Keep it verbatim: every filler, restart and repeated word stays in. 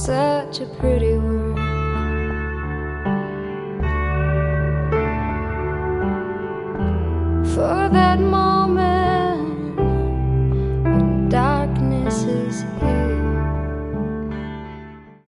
such a pretty word. For that moment when darkness is here,